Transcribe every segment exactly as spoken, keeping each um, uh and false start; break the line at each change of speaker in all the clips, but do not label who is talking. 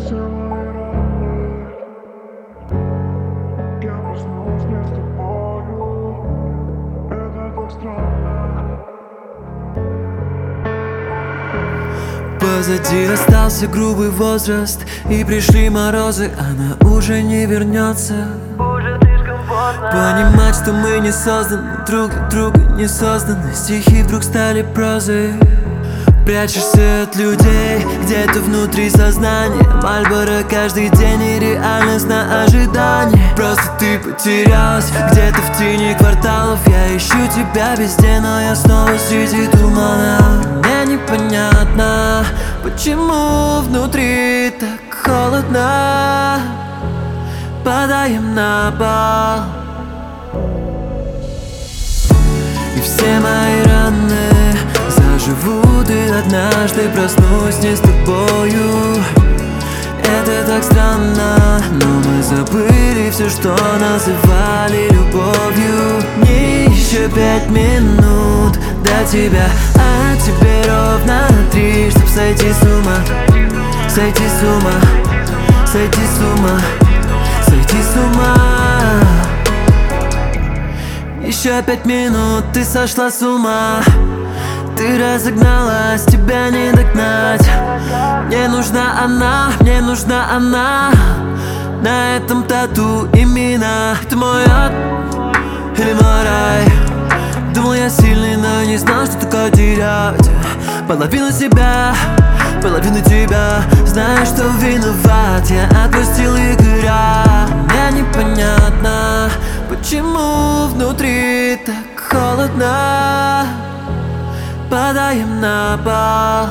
все мои раны. Я проснулся не с тобою. Это так странно.
Позади остался грубый возраст, и пришли морозы, она уже не вернется. Понимать, что мы не созданы, друг для друга не созданы. Стихи вдруг стали прозой. Прячешься от людей, где-то внутри сознания. Мальборо каждый день и реальность на ожидание. Просто ты потерялась где-то в тени кварталов. Я ищу тебя везде, но я снова среди тумана. Мне непонятно, почему внутри так холодно. Падаем на пол, и все мои раны заживут, и однажды проснусь не с тобою. Это так странно, но мы забыли все, что называли любовью. Мне еще пять минут до тебя, а тебе ровно три, чтоб сойти с ума. Сойти с ума, сойти с ума, сойти с ума. Еще пять минут, ты сошла с ума. Ты разогналась, тебя не догнать. Мне нужна она, мне нужна она. На этом тату имена. Ты мой ад или мой рай? Думал я сильный, но не знал, что такое терять. Половину себя, половину тебя. Знаешь, что виноват, я отпустил Игоря. Мне непонятно, почему внутри так холодно. Падаем на пол,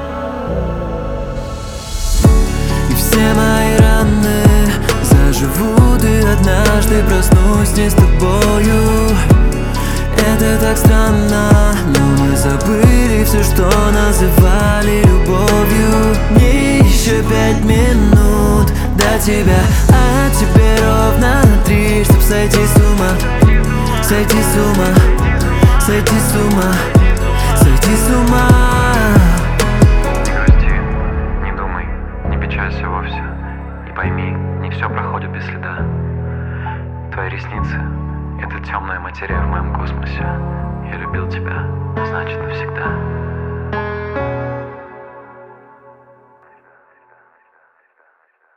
и все мои раны заживут, и однажды проснусь не с тобою. Это так странно, но мы забыли все, что называли любовью. Мне еще пять минут до тебя, а тебе ровно три, чтоб сойти с ума. Сойти с ума, сойти с ума, сойти с ума.
Не грусти, не думай, не печалься вовсе. И пойми, не все проходит без следа. Твои ресницы — это темная материя в моем космосе. Я любил тебя, значит навсегда.